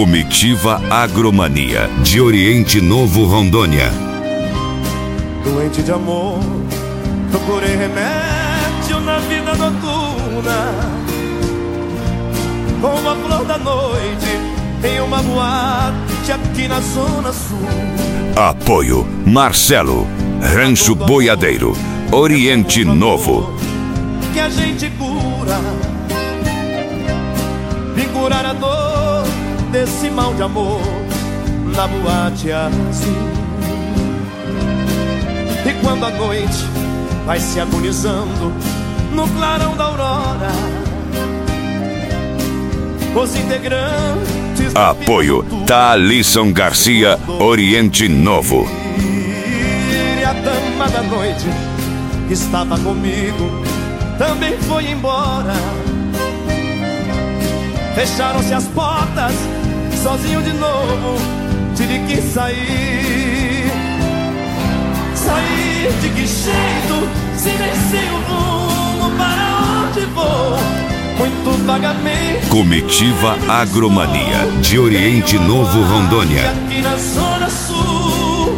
Comitiva Agromania, de Oriente Novo, Rondônia. Doente de amor, procurei remédio na vida noturna, como a flor da noite em uma boate aqui na Zona Sul. Apoio Marcelo, Rancho Boiadeiro, Oriente Novo. Que a gente cura, e curar a dor desse mal de amor na boate azul. E quando a noite vai se agonizando no clarão da aurora, os integrantes Apoio Thalisson Garcia, Oriente Novo. E a dama da noite que estava comigo também foi embora. Fecharam-se as portas, sozinho de novo tive que sair. Sair de que jeito, se nem sei o rumo para onde vou, muito vagamente. Comitiva Agromania, de Oriente Novo, Rondônia. Aqui na Zona Sul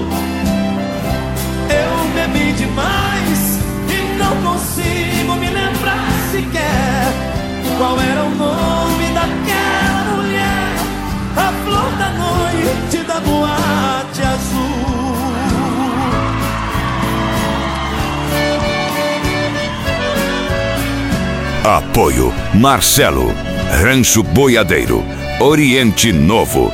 eu bebi demais e não consigo me lembrar sequer qual era o nome daquela mulher, a flor da noite da boate azul. Apoio Marcelo, Rancho Boiadeiro, Oriente Novo.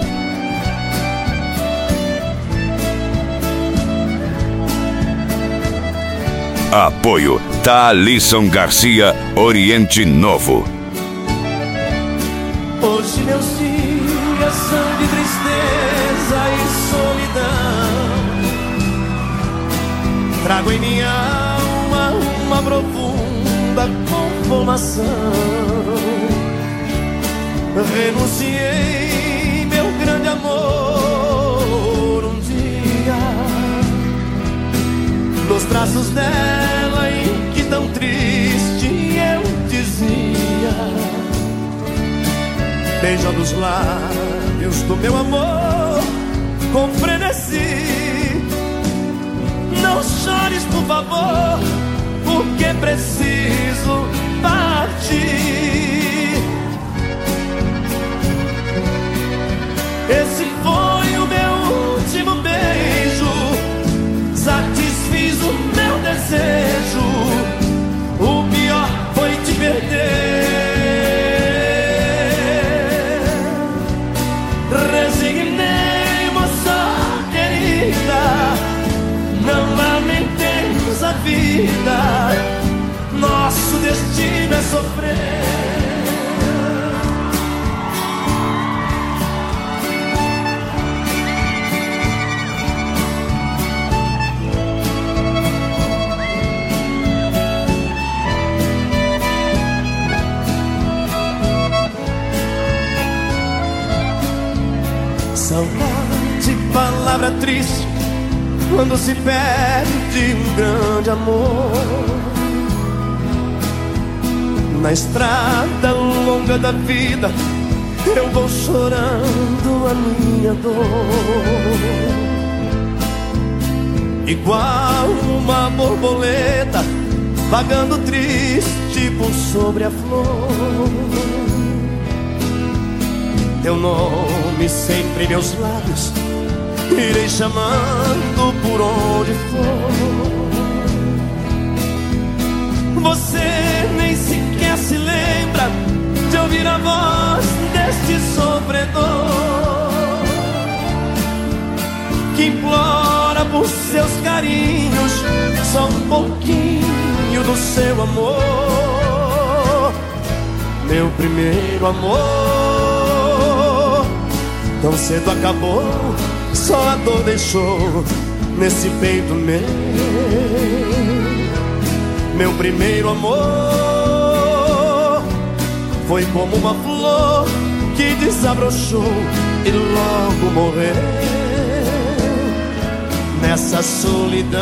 Apoio Thalisson Garcia, Oriente Novo. Hoje meus dias são de tristeza e solidão. Trago em minha alma uma profunda conformação. Renunciei meu grande amor um dia nos braços dela, em que tão triste eu dizia, beijando os lábios do meu amor com frenesi: não chores, por favor, porque preciso partir. Esse foi o meu último beijo, satisfiz o meu desejo. O pior foi te perder. Resignei, moça querida, não lamentemos a vida, nosso destino é sofrer. Saudade, palavra triste quando se perde um grande amor. Na estrada longa da vida eu vou chorando a minha dor, igual uma borboleta vagando triste por sobre a flor. Teu nome sempre em meus lábios, irei chamando por onde for. Você nem sequer se lembra de ouvir a voz deste sofredor, que implora por seus carinhos só um pouquinho do seu amor. Meu primeiro amor tão cedo acabou, só a dor deixou nesse peito meu. Meu primeiro amor foi como uma flor que desabrochou e logo morreu. Nessa solidão,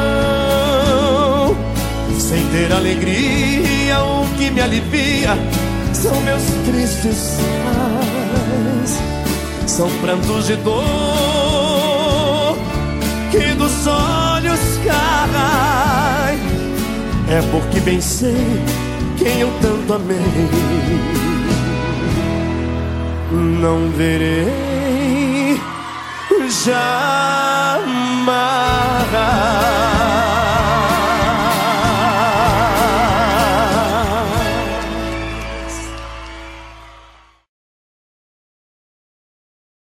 sem ter alegria, o que me alivia são meus tristes pais. São prantos de dor que dos olhos caem. É porque bem sei quem eu tanto amei. Não verei jamais.